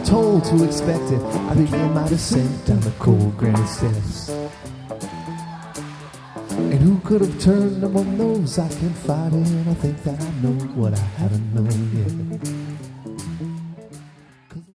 been told to expect it, I began my descent down the cold granite steps. And who could have turned among those I can fight in? I think that I know what I haven't known yet.